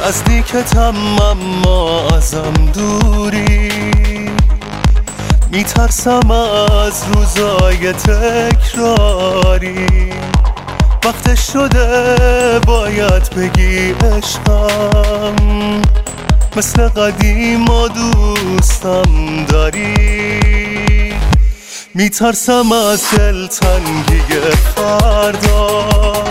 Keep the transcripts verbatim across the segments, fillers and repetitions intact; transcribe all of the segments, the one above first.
نزدیکتم اما ازم دوری، میترسم از روزای تکراری. وقت شده باید بگی عشقم، مثل قدیما دوستم داری. میترسم از دلتنگی فردا،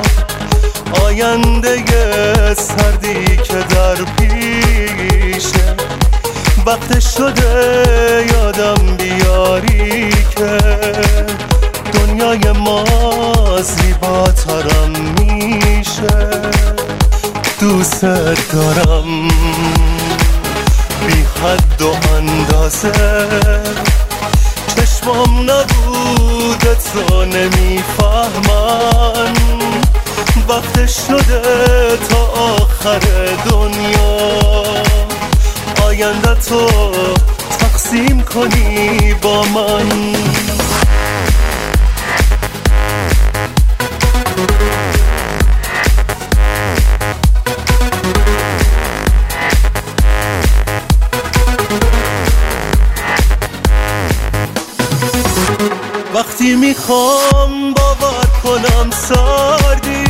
آینده سردی که در پیشه. وقت شده یادم بیاری که دنیای ما زیباترم میشه. دوست دارم بی حد و اندازه، چشمام نبودت رو نمیفهمن. وقت شده تا آخر دنیا آینده تو تقسیم کنی با من. وقتی میخوام باور کنم سردی،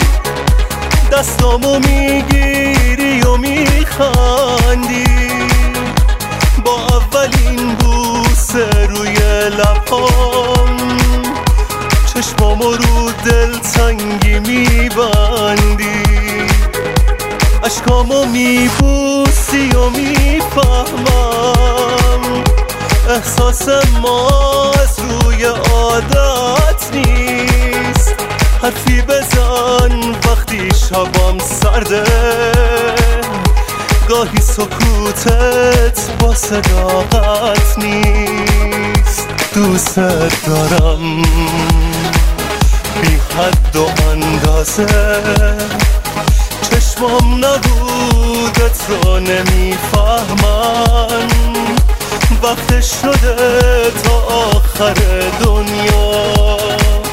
دستامو میگیری و میخندی. با اولین بوسه روی لبام چشمامو رو دلتنگی میبندی. اشکامو میبوسی و میفهمم احساس ما از روی عادت نیست. حرفی بزن وقتی شبم سرده، گاهی سکوتت با صداقت نیست. دوست دارم بی حد و اندازه، چشمام نبودت رو نمیفهمن. وقت شده تا آخر دنیا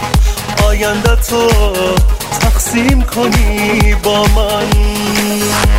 آینده تو تقسیم کنی با من.